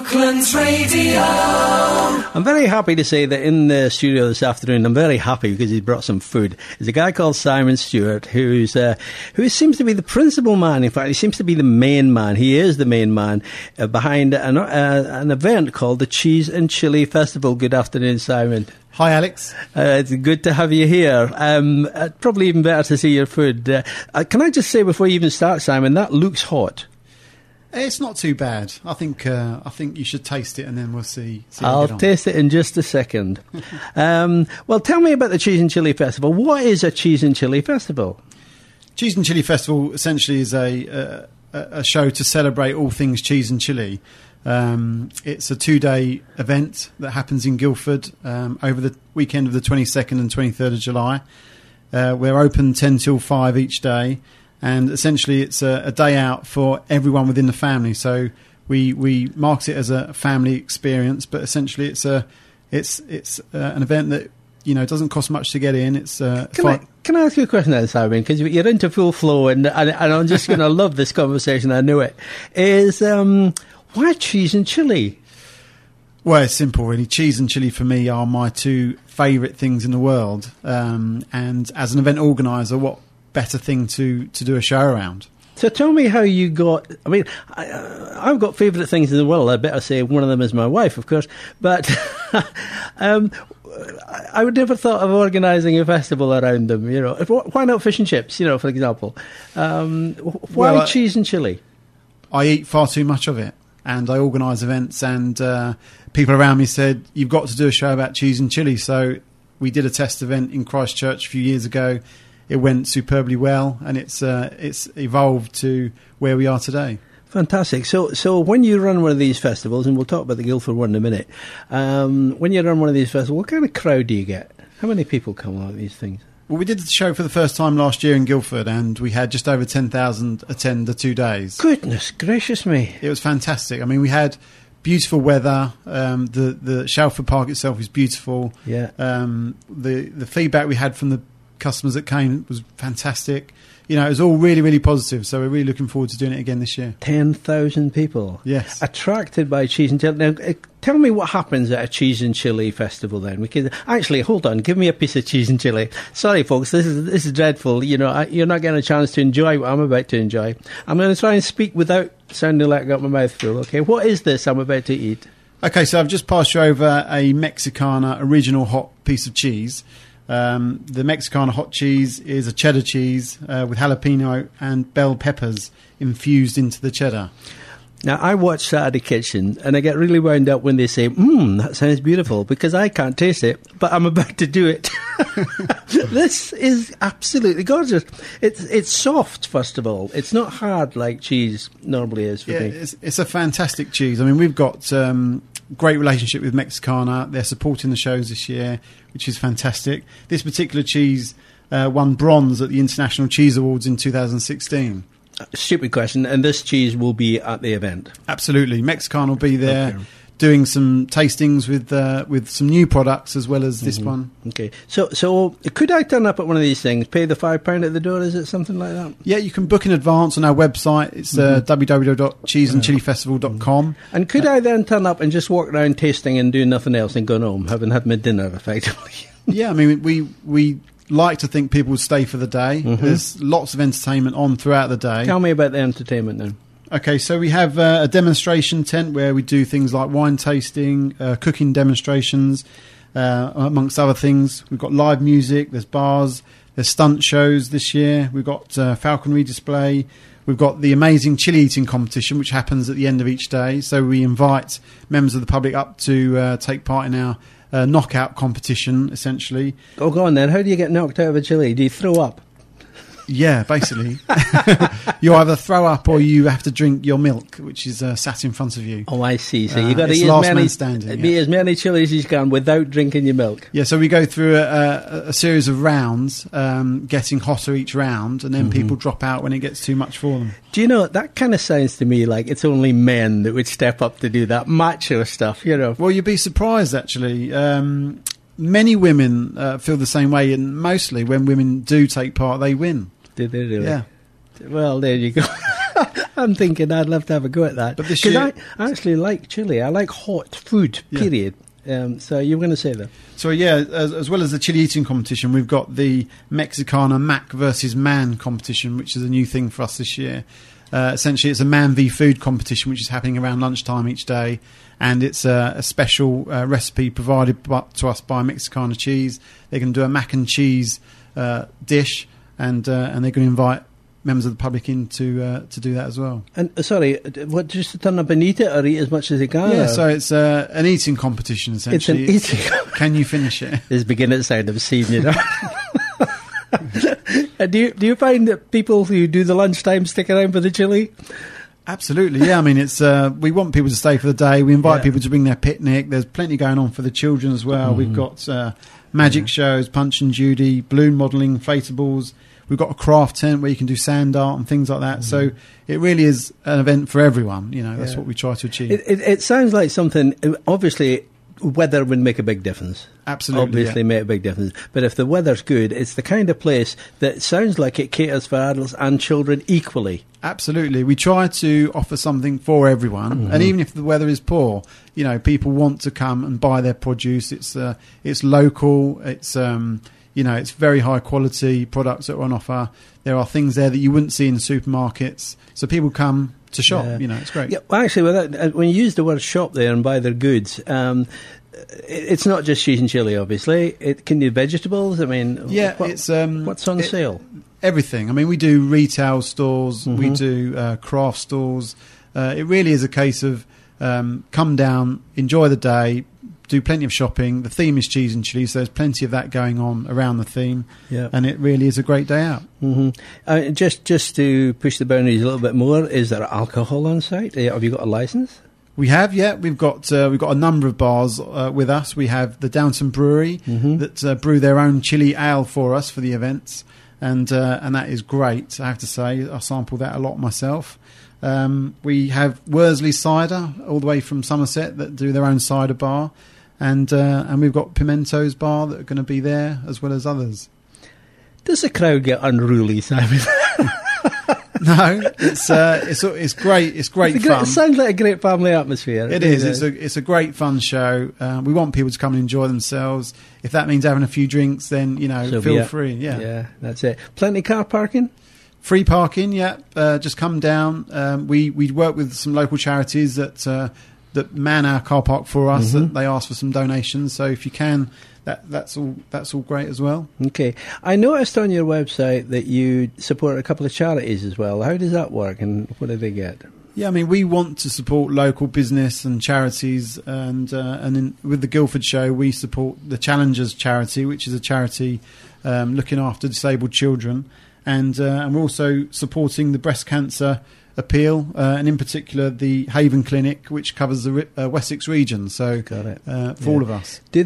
Brooklands Radio. I'm very happy to say that in the studio this afternoon, I'm very happy because he's brought some food. There's a guy called Simon Stewart who seems to be the principal man. In fact, he seems to be the main man. He is the main man behind an event called the Cheese and Chili Festival. Good afternoon, Simon. Hi, Alex. It's good to have you here. Probably even better to see your food. Can I just say before you even start, Simon, that looks hot. It's not too bad. I think you should taste it and then we'll see. I'll taste it in just a second. Well, tell me about the Cheese and Chili Festival. What is a Cheese and Chili Festival? Cheese and Chili Festival essentially is a show to celebrate all things cheese and chili. It's a 2-day event that happens in Guildford over the weekend of the 22nd and 23rd of July. We're open 10 till 5 each day. And essentially, it's a day out for everyone within the family. So we market it as a family experience, but essentially, it's an event that doesn't cost much to get in. It's Can I ask you a question then, Simon? Because you're into full flow, and I'm just going to love this conversation. I know it. Is why cheese and chili? Well, it's simple, really. Cheese and chili for me are my two favourite things in the world. And as an event organiser, what better thing to do a show around? So tell me how you got... I mean, I've got favourite things in the world. I better say one of them is my wife, of course. But I would never thought of organising a festival around them. Why not fish and chips, for example? Why cheese and chili? I eat far too much of it. And I organise events, and people around me said, you've got to do a show about cheese and chili. So we did a test event in Christchurch a few years ago. It went superbly well, and it's evolved to where we are today. Fantastic. So when you run one of these festivals, and we'll talk about the Guildford one in a minute, when you run one of these festivals, what kind of crowd do you get? How many people come along at these things? Well, we did the show for the first time last year in Guildford, and we had just over 10,000 attend the 2 days. Goodness gracious me. It was fantastic. I mean, we had beautiful weather. The Shalford Park itself is beautiful. Yeah. The feedback we had from the customers that came was fantastic. It was all really, really positive. So we're really looking forward to doing it again this year. 10,000 people. Yes. Attracted by cheese and chili. Now, tell me what happens at a cheese and chili festival then. Actually, hold on. Give me a piece of cheese and chili. Sorry, folks. This is dreadful. You're not getting a chance to enjoy what I'm about to enjoy. I'm going to try and speak without sounding like I got my mouth full. Okay. What is this I'm about to eat? Okay, so I've just passed you over a Mexicana original hot piece of cheese. The Mexicana hot cheese is a cheddar cheese with jalapeno and bell peppers infused into the cheddar. Now, I watch Saturday Kitchen, and I get really wound up when they say, that sounds beautiful, because I can't taste it, but I'm about to do it. This is absolutely gorgeous. It's soft, first of all. It's not hard like cheese normally is for me. It's a fantastic cheese. I mean, we've got great relationship with Mexicana. They're supporting the shows this year, which is fantastic. This particular cheese won bronze at the International Cheese Awards in 2016. Stupid question. And this cheese will be at the event? Absolutely. Mexicana will be there doing some tastings with some new products as well as this one. Okay. So could I turn up at one of these things, pay the £5 at the door? Is it something like that? Yeah, you can book in advance on our website. It's www.cheeseandchilifestival.com. And could I then turn up and just walk around tasting and do nothing else and go home, having had my dinner, effectively? Yeah, I mean, we like to think people would stay for the day. There's lots of entertainment on throughout the day. Tell me about the entertainment then. Okay, so we have a demonstration tent where we do things like wine tasting, cooking demonstrations, amongst other things. We've got live music, there's bars, there's stunt shows this year. We've got falconry display. We've got the amazing chili eating competition, which happens at the end of each day. So we invite members of the public up to take part in our knockout competition, essentially. Oh, go on then. How do you get knocked out of a chili? Do you throw up? Yeah, basically. You either throw up or you have to drink your milk, which is sat in front of you. Oh, I see. So you've got to eat as many chilies as you can without drinking your milk. Yeah, so we go through a series of rounds, getting hotter each round, and then people drop out when it gets too much for them. Do you know, that kind of sounds to me like it's only men that would step up to do that macho stuff, Well, you'd be surprised, actually. Many women feel the same way, and mostly when women do take part, they win. Did they really? Yeah. Well, there you go. I'm thinking I'd love to have a go at that. But this Because year- I actually like chili. I like hot food, Yeah. period. So you were going to say that. So yeah, as well as the chili eating competition, we've got the Mexicana Mac versus Man competition, which is a new thing for us this year. Essentially, it's a man v food competition, which is happening around lunchtime each day, and it's a special recipe provided to us by Mexicana Cheese. They can do a mac and cheese dish, and they're going to invite members of the public in to do that as well. And sorry, what, just to turn up and eat it, or eat as much as they can? Yeah, or- so it's an eating competition essentially. It's an eating. Can you finish it? It's beginning to sound obscene, you know. Do you find that people who do the lunchtime stick around for the chili? Absolutely, yeah. I mean, it's we want people to stay for the day. We invite Yeah. people to bring their picnic. There's plenty going on for the children as well. We've got magic shows, Punch and Judy, balloon modelling, inflatables. We've got a craft tent where you can do sand art and things like that. So it really is an event for everyone. You know, that's Yeah. what we try to achieve. It sounds like something. Obviously, weather would make a big difference. Absolutely, Obviously, make a big difference. But if the weather's good, it's the kind of place that sounds like it caters for adults and children equally. Absolutely. We try to offer something for everyone. And even if the weather is poor, you know, people want to come and buy their produce. It's local. It's, you know, it's very high quality products that are on offer. There are things there that you wouldn't see in supermarkets. So people come to shop. Yeah. You know, it's great. Yeah, well, actually, when you use the word shop there and buy their goods, it's not just cheese and chili, obviously. It can do vegetables. I mean, Yeah, what's on sale? Everything. I mean, we do retail stores, we do craft stores. It really is a case of come down, enjoy the day, do plenty of shopping. The theme is cheese and chili, so there's plenty of that going on around the theme. Yeah. And it really is a great day out. Just to push the boundaries a little bit more, is there alcohol on site? Have you got a license? We have, yeah. We've got a number of bars with us. We have the Downton Brewery that brew their own chili ale for us for the events, and that is great. I have to say, I sample that a lot myself. We have Worsley Cider all the way from Somerset that do their own cider bar, and we've got Pimento's bar that are going to be there as well as others. Does the crowd get unruly, Simon? No, it's great. It's great fun. It sounds like a great family atmosphere. It is. It's a great fun show. We want people to come and enjoy themselves. If that means having a few drinks, then So feel be it. free. Yeah, that's it. Plenty car parking? Free parking. Yeah, just come down. We work with some local charities that man our car park for us. That they ask for some donations. So if you can, that's all great as well. Okay. I noticed on your website that you support a couple of charities as well. How does that work and what do they get? Yeah, I mean, we want to support local business and charities, and with the Guildford Show, we support the Challengers charity, which is a charity looking after disabled children, and we're also supporting the breast cancer appeal, and in particular the Haven Clinic, which covers the Wessex region. So, Got it. for all of us. Do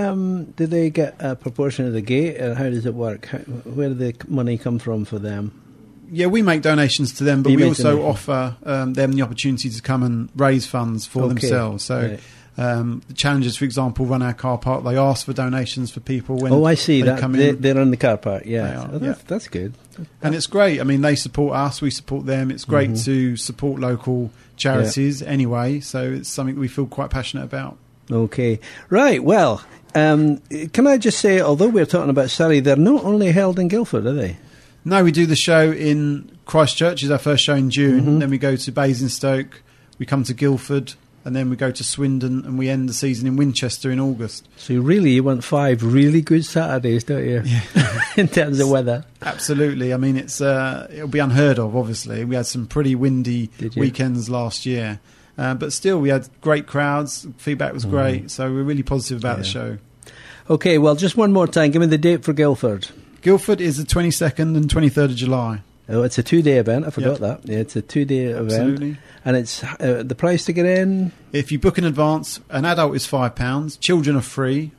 they get a proportion of the gate, or how does it work? Where does the money come from for them? Yeah, we make donations to them, but You we make also donations. offer them the opportunity to come and raise funds for Okay. themselves. So, Right. the Challengers, for example, run our car park. They ask for donations for people when Oh, I see. they come in. They're in the car park, yeah. They are, Oh, that's good. And it's great. I mean, they support us, we support them. It's great to support local charities anyway. So it's something we feel quite passionate about. Okay. Right, well, can I just say, although we're talking about Surrey, they're not only held in Guildford, are they? No, we do the show in Christchurch, is our first show in June. Then we go to Basingstoke, we come to Guildford, and then we go to Swindon, and we end the season in Winchester in August. So you want 5 really good Saturdays, don't you? Yeah. In terms of weather. Absolutely. I mean, it'll be unheard of, obviously. We had some pretty windy Did you? weekends last year. But still, we had great crowds. Feedback was great. So we're really positive about the show. Okay, well, just one more time. Give me the date for Guildford. Guildford is the 22nd and 23rd of July. Oh, it's a 2-day event. I forgot that. Yeah, it's a 2-day event. Absolutely. And it's the price to get in? If you book in advance, an adult is £5. Children are free.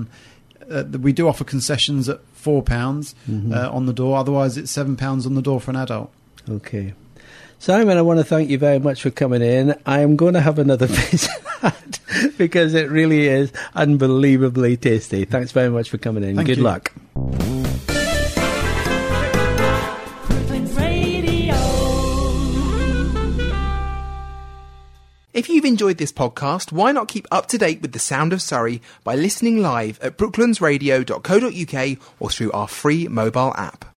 We do offer concessions at £4 on the door. Otherwise, it's £7 on the door for an adult. Okay. Simon, I want to thank you very much for coming in. I am going to have another piece of that because it really is unbelievably tasty. Thanks very much for coming in. Thank Good you. luck. Brooklyn Radio. If you've enjoyed this podcast, why not keep up to date with the sound of Surrey by listening live at brooklandsradio.co.uk or through our free mobile app.